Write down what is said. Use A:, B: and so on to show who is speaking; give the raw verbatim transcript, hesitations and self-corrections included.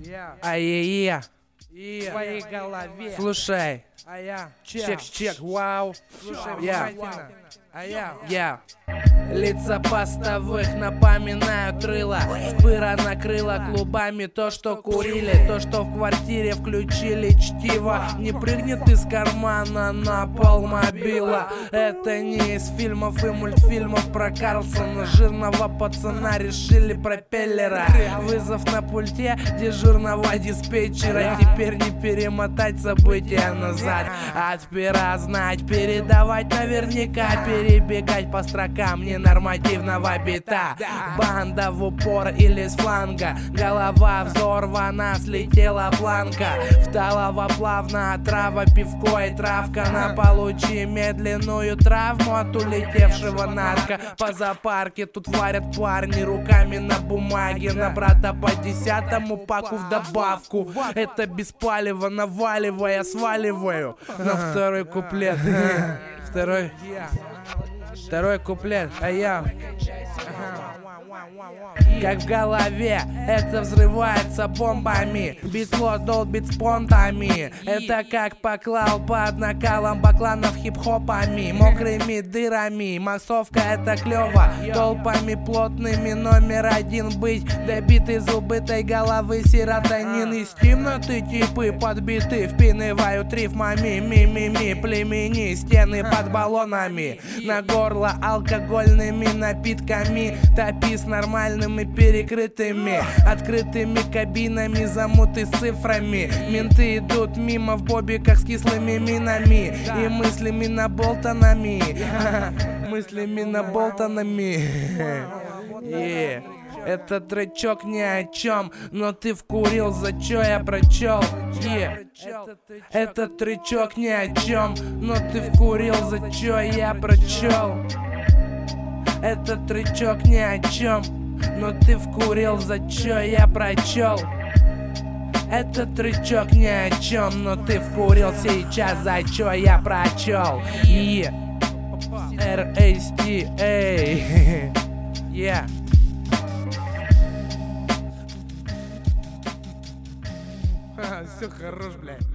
A: Ай-е-е. В твоей голове. Слушай.
B: А я
A: Чек-чек, вау.
B: Слушай
A: Я.
B: внимательно. А я
A: Я. Лица постовых напоминают рыла. Спыра накрыла клубами то, что курили. То, что в квартире включили чтиво. Не прыгнет из кармана на пол мобила. Это не из фильмов и мультфильмов про Карлсона. Жирного пацана решили пропеллера. Вызов на пульте дежурного диспетчера. Теперь не перемотать события назад. От пера знать, передавать наверняка. Перебегать по строкам ненормативного бита. Банда в упор или с фланга. Голова взорвана, слетела планка. Вталова плавно трава, пивко и травка. На получи медленную травму от улетевшего нарко. По зоопарке тут варят парни руками на бумаге. На брата по десятому паку в добавку. Это без палева, наваливая, сваливаю. На второй куплет. Второй Второй куплет, а я как в голове, это взрывается бомбами. Битло долбит с понтами. Это как поклал под накалом бакланов хип-хопами. Мокрыми дырами, массовка это клево. Толпами плотными номер один быть. Добит из убытой головы серотонин. Из темноты типы подбиты, впинывают рифмами. Ми-ми-ми, племени, стены под баллонами. На горло алкогольными напитками. Топи с нормальными перекрытыми, открытыми кабинами, замуты с цифрами. Менты идут мимо в бобиках с кислыми минами и мыслями наболтанами. Мыслями наболтанами. Yeah. Этот тречок ни о чем, но ты вкурил, за чё я прочел. Yeah. Этот тречок ни о чем, но ты вкурил, за чё я прочел. Этот тречок ни о чем, но ты вкурил, за чё я прочел. Этот тречок ни о чем, но ты вкурил сейчас, за чё я прочел. И эр эс ти эй. Yeah.
B: Все хорош, блядь.